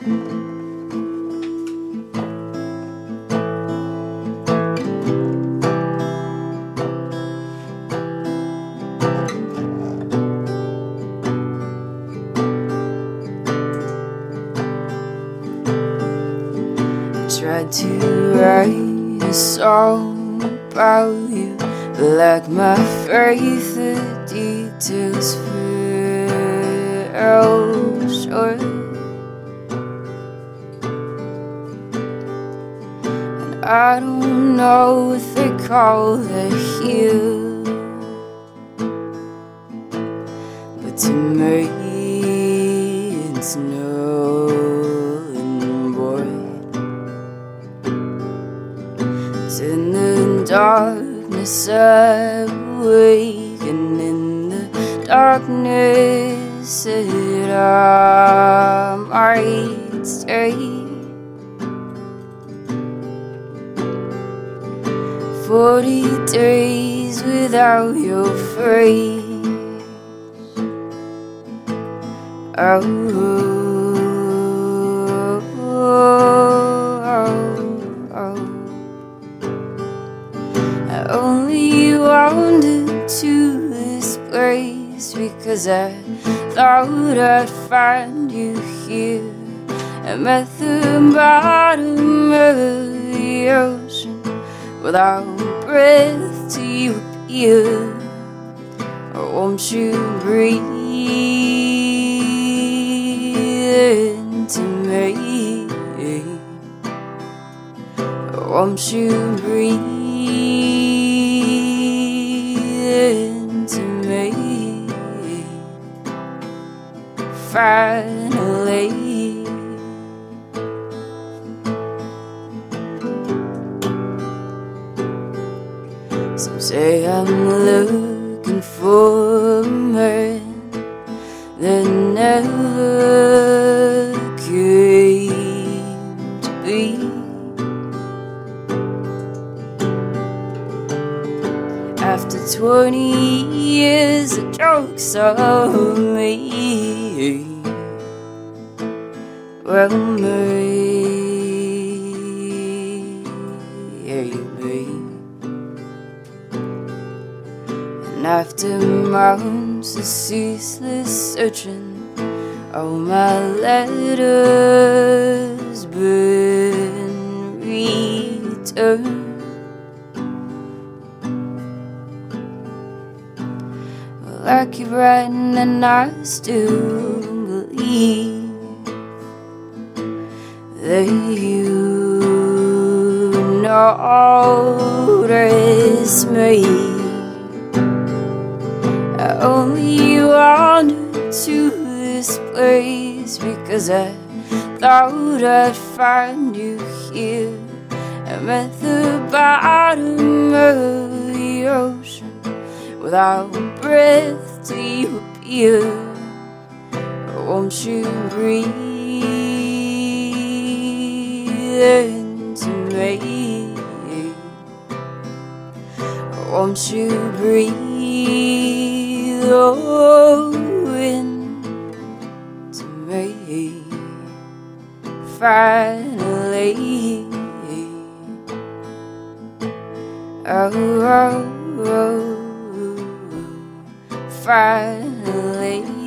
Tried to write a song about you, but like my faith, the details fell short. And I don't know what they call that here, but to me it's null and void. In the darkness I wake, and in the darkness that I might stay. 40 days without your face. I only wandered to this place because I thought I'd find you here. I'm at the bottom of the ocean without breath to appear. Won't you breathe into me? Won't you breathe into me? Finally, some say I'm looking for a man that never came to be. After 20 years, the joke's on me. Well, maybe. And after months of ceaseless searching, all my letters been returned. Well, I keep writing and I still believe that you notice me. I only wandered to this place because I thought I'd find you here. I'm at the bottom of the ocean without breath to appear. Won't you breathe into me? Won't you breathe into me? Finally, finally.